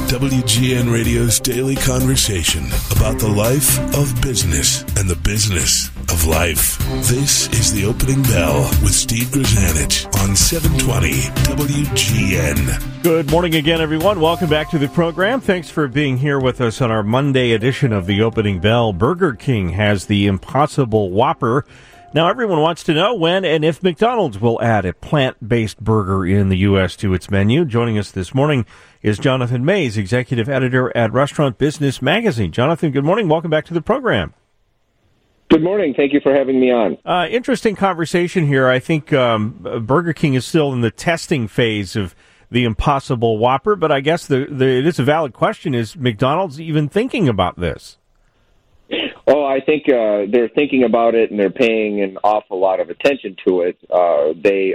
WGN Radio's daily conversation about the life of business and the business of life. This is The Opening Bell with Steve Grzanich on 720 WGN. Good morning again, everyone. Welcome back to the program. Thanks for being here with us on our Monday edition of The Opening Bell. Burger King has the Impossible Whopper. Now, everyone wants to know when and if McDonald's will add a plant-based burger in the U.S. to its menu. Joining us this morning is Jonathan Mays, executive editor at Restaurant Business Magazine. Jonathan, good morning. Welcome back to the program. Good morning. Thank you for having me on. Interesting conversation here. I think Burger King is still in the testing phase of the Impossible Whopper, but I guess it is a valid question. Is McDonald's even thinking about this? Oh, I think they're thinking about it, and they're paying an awful lot of attention to it. They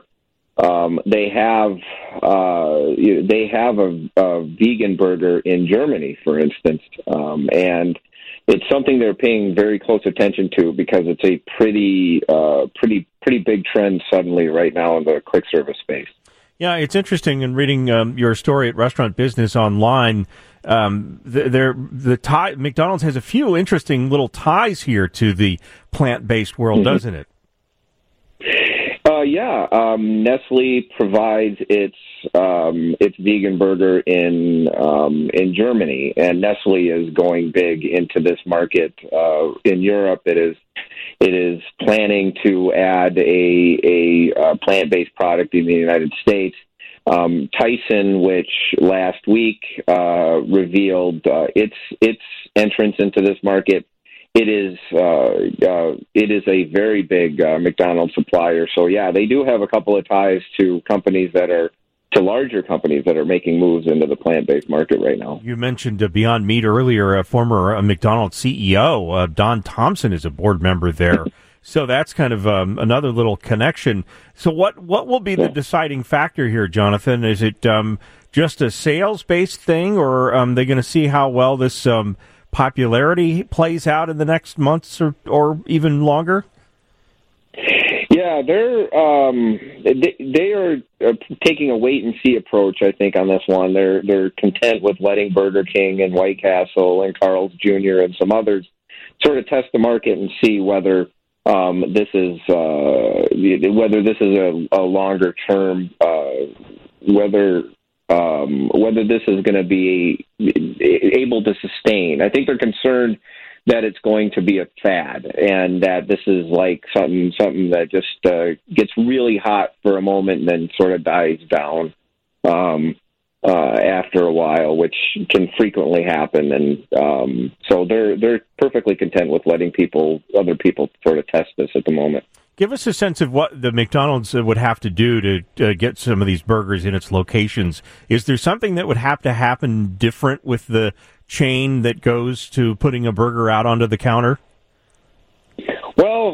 have a vegan burger in Germany, for instance, and it's something they're paying very close attention to because it's a pretty big trend suddenly right now in the quick service space. Yeah, it's interesting in reading your story at Restaurant Business Online. McDonald's has a few interesting little ties here to the plant-based world, doesn't it? Nestle provides its vegan burger in Germany, and Nestle is going big into this market. In Europe, it is planning to add a plant-based product in the United States. Tyson, which last week revealed its entrance into this market, it is a very big McDonald's supplier. So yeah, they do have a couple of ties to larger companies that are making moves into the plant-based market right now. You mentioned Beyond Meat earlier. A former McDonald's CEO, Don Thompson, is a board member there. So that's kind of another little connection. So what will be the deciding factor here, Jonathan? Is it just a sales-based thing, or are they going to see how well this popularity plays out in the next months or even longer? Yeah, they are taking a wait-and-see approach, I think, on this one. They're content with letting Burger King and White Castle and Carl's Jr. and some others sort of test the market and see whether this is a longer term, whether this is going to be able to sustain. I think they're concerned that it's going to be a fad and that this is like something that just gets really hot for a moment and then sort of dies down after a while, which can frequently happen. And so they're perfectly content with letting other people sort of test this at the moment. Give us a sense of what the McDonald's would have to do to get some of these burgers in its locations. Is there something that would have to happen different with the chain that goes to putting a burger out onto the counter? Well,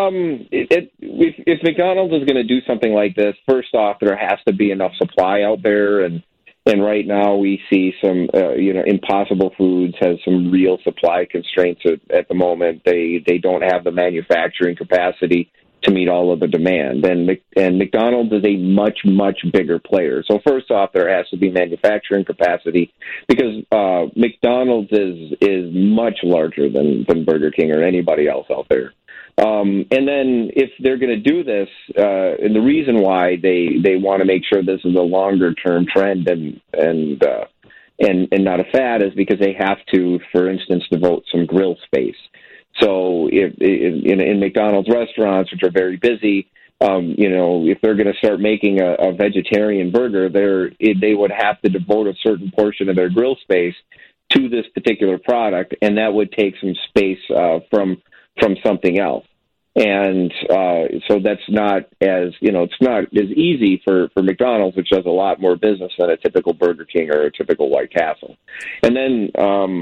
if McDonald's is going to do something like this, first off, there has to be enough supply out there, and right now we see some, Impossible Foods has some real supply constraints at the moment. They don't have the manufacturing capacity to meet all of the demand, and McDonald's is a much, much bigger player. So first off, there has to be manufacturing capacity because McDonald's is much larger than Burger King or anybody else out there. And then if they're going to do this, and the reason why they want to make sure this is a longer term trend and not a fad is because they have to, for instance, devote some grill space. So if in McDonald's restaurants, which are very busy, if they're going to start making a vegetarian burger, they would have to devote a certain portion of their grill space to this particular product, and that would take some space from something else. And so that's not it's not as easy for McDonald's, which does a lot more business than a typical Burger King or a typical White Castle. And then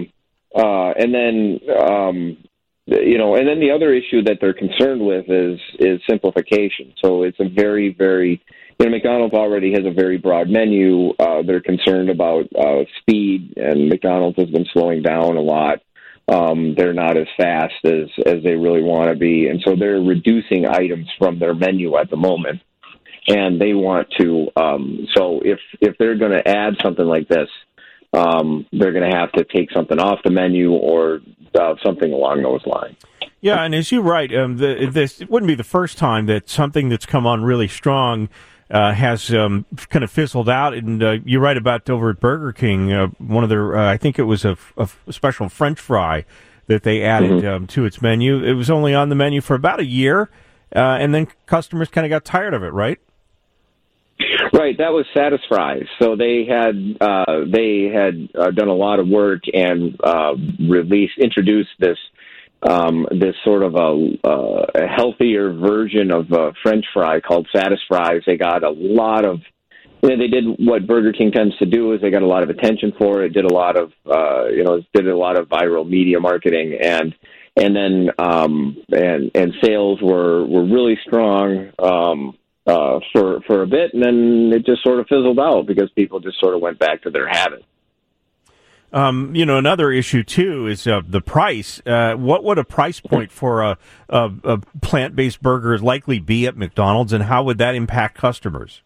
the other issue that they're concerned with is simplification. So it's a very, very, McDonald's already has a very broad menu. They're concerned about speed, and McDonald's has been slowing down a lot. They're not as fast as they really want to be, and so they're reducing items from their menu at the moment. And they want to. So if they're going to add something like this, they're going to have to take something off the menu or something along those lines. Yeah, and as you write, this it wouldn't be the first time that something that's come on really strong has kind of fizzled out. And you write about over at Burger King, one of their, I think it was a special French fry that they added to its menu. It was only on the menu for about a year, and then customers kind of got tired of it, right? Right, that was Satisfries. So they had done a lot of work and introduced this sort of a healthier version of French fry called Satisfries. They got a lot of, they did what Burger King tends to do is they got a lot of attention for it. Did a lot of viral media marketing and then sales were really strong for a bit, and then it just sort of fizzled out because people just sort of went back to their habits. Another issue too is the price. What would a price point for a plant-based burger likely be at McDonald's, and how would that impact customers?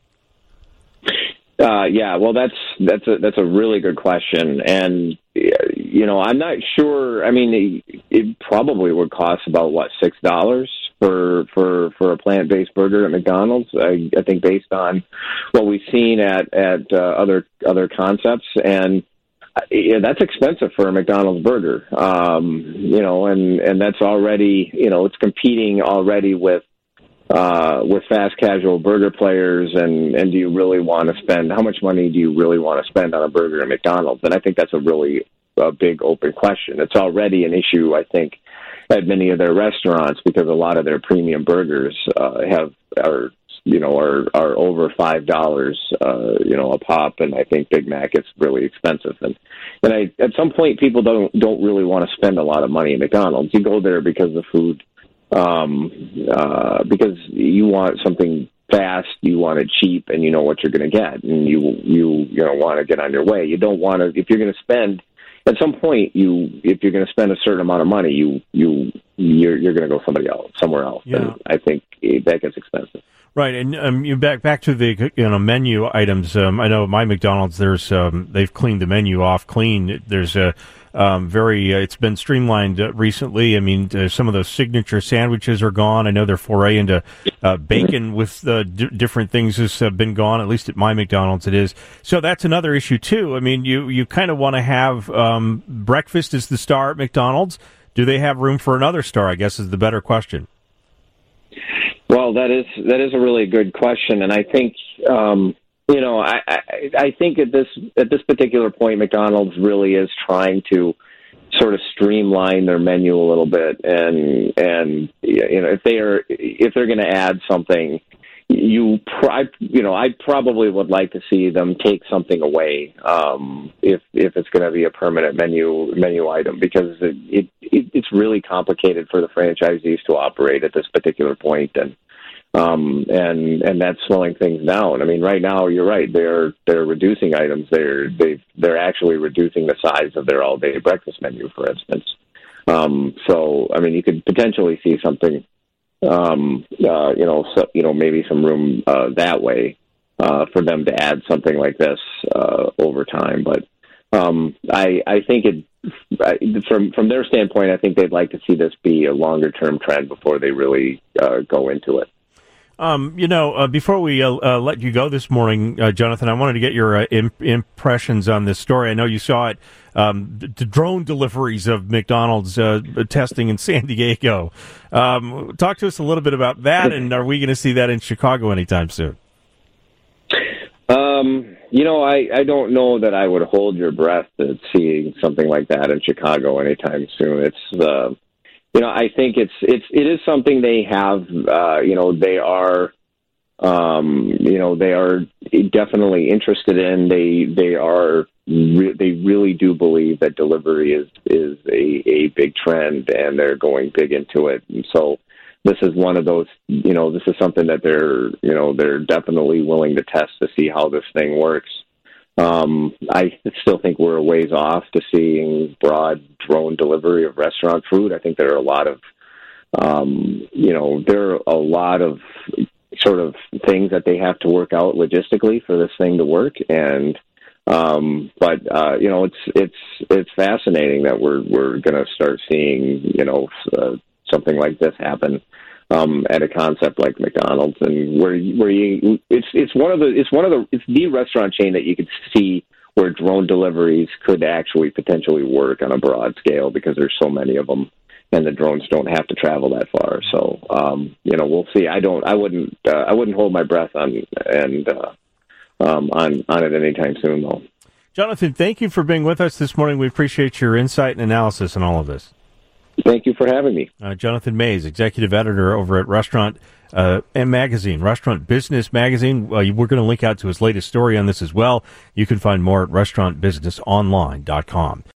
Well, that's a really good question, and I'm not sure. I mean, it probably would cost about $6 for a plant-based burger at McDonald's. I think based on what we've seen at other concepts, and that's expensive for a McDonald's burger. And that's already, it's competing already with fast casual burger players, and do you really want to spend, how much money do you really want to spend on a burger at McDonald's? And I think that's a really big open question. It's already an issue, I think, at many of their restaurants because a lot of their premium burgers are over $5 a pop, and I think Big Mac is really expensive. And at some point people don't really want to spend a lot of money at McDonald's. You go there because the food, because you want something fast, you want it cheap, and you know what you're going to get, and you want to get on your way. You don't want to, if you're going to spend. At some point, if you're going to spend a certain amount of money, you're going to go somewhere else. Yeah. And I think that gets expensive. Right, and you back to the menu items. I know at my McDonald's, there's they've cleaned the menu off clean. There's a it's been streamlined recently. I mean, some of those signature sandwiches are gone. I know their foray into bacon with different things has been gone. At least at my McDonald's, it is. So that's another issue too. I mean, you kind of want to have breakfast as the star at McDonald's. Do they have room for another star? I guess is the better question. Well, that is a really good question, and I think I think at this particular point, McDonald's really is trying to sort of streamline their menu a little bit, and if they're going to add something, I probably would like to see them take something away if it's going to be a permanent menu item, because it's really complicated for the franchisees to operate at this particular point, and that's slowing things down. I mean, right now you're right; they're reducing items. They're actually reducing the size of their all-day breakfast menu, for instance. So I mean, you could potentially see something. Maybe some room that way for them to add something like this over time. But I think from their standpoint, I think they'd like to see this be a longer term trend before they really go into it. Before we let you go this morning, Jonathan, I wanted to get your impressions on this story. I know you saw it, the drone deliveries of McDonald's testing in San Diego. Talk to us a little bit about that, and are we going to see that in Chicago anytime soon? I don't know that I would hold your breath at seeing something like that in Chicago anytime soon. It's I think it is something they have. They are definitely interested in. They really do believe that delivery is a big trend, and they're going big into it. And so this is one of those. This is something that they're definitely willing to test to see how this thing works. I still think we're a ways off to seeing broad drone delivery of restaurant food. I think there are a lot of, sort of things that they have to work out logistically for this thing to work. And It's fascinating that we're going to start seeing, something like this happen at a concept like McDonald's, and it's the restaurant chain that you could see where drone deliveries could actually potentially work on a broad scale because there's so many of them, and the drones don't have to travel that far. So, we'll see. I wouldn't hold my breath on it anytime soon, though. Jonathan, thank you for being with us this morning. We appreciate your insight and analysis on all of this. Thank you for having me. Jonathan Mays, executive editor over at Restaurant Business Magazine. We're going to link out to his latest story on this as well. You can find more at restaurantbusinessonline.com.